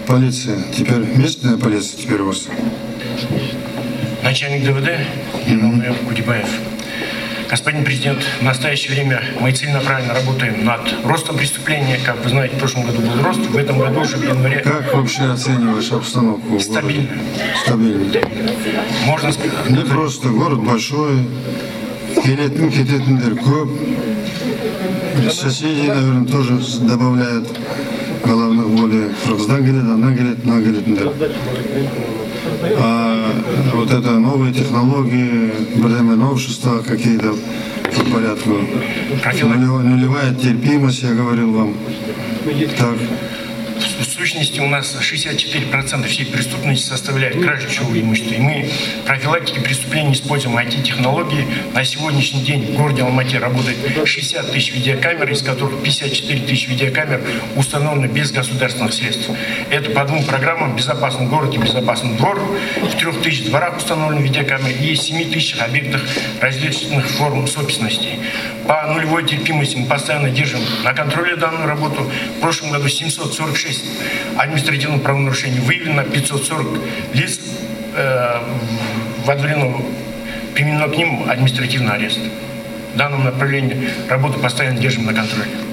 полиция, теперь местная полиция теперь у вас? Начальник ДВД генерал-майор Кудибаев. Господин президент, в настоящее время мы целенаправленно работаем над ростом преступления. Как вы знаете, в прошлом году был рост, в этом году уже в январе... Как вообще оцениваешь обстановку? Стабильно. Стабильно. Можно сказать. Не просто город большой, кететиндер көп. Соседи, наверное, тоже добавляют головных более. Кыргыздан келет, андан келет, мына келетиндер. А вот это новые технологии, новшества какие-то по порядку. Нулевая терпимость, я говорил вам. Так. В сущности, у нас 64% всей преступности составляет кража чужого имущества. И мы в профилактике преступлений используем IT-технологии. На сегодняшний день в городе Алмате работает 60 тысяч видеокамер, из которых 54 тысячи видеокамер установлены без государственных средств. Это по двум программам: «Безопасный город» и «Безопасный двор». В 3000 дворах установлены видеокамеры и в 7000 объектах различных форм собственности. По нулевой терпимости мы постоянно держим на контроле данную работу. В прошлом году 746 административных правонарушений выявлено, 540 лиц применено к ним административный арест. В данном направлении работу постоянно держим на контроле.